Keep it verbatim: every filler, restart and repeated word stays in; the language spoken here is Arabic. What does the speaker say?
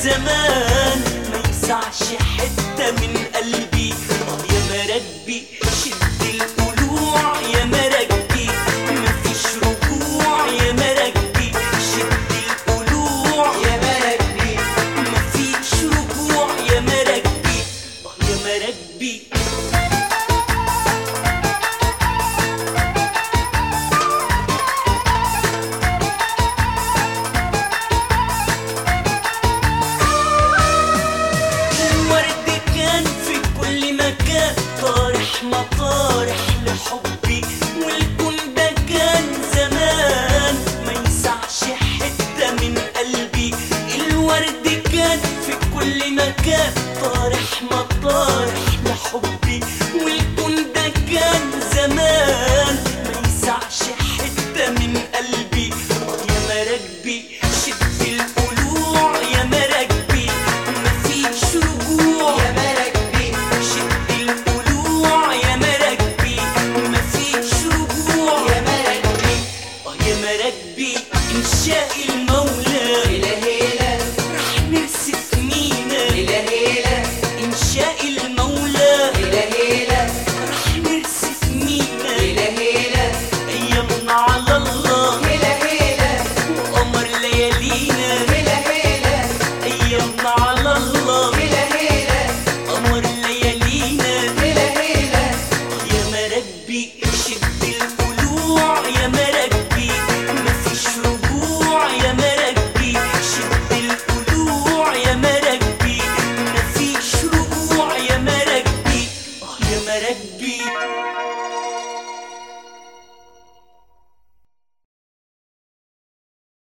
زمان ما يسعش حتة من قلبي. اه يا مراكبي شد القلوع يا مراكبي، مفيش رجوع يا مراكبي، شد القلوع يا مراكبي، مفيش رجوع يا مراكبي. اه يا مراكبي طارح مطارح لحبي، والكون ده كان زمان ما يسعش حتة من قلبي. الورد كان في كل مكان طارح مطارح لحبي، والكون ده كان زمان ما يسعش حتة من قلبي. يا مراكبي شد القلوع يا مراكبي، مفيش رجوع يا مراكبي، شد القلوع يا مراكبي، مفيش رجوع يا مراكبي. اه يا مراكبي إن شاء المولى هلا هلا رح نرسف مينا، هلا هلا إن شاء المولى هلا هلا رح نرسف مينا، هلا هلا أيامنا على الله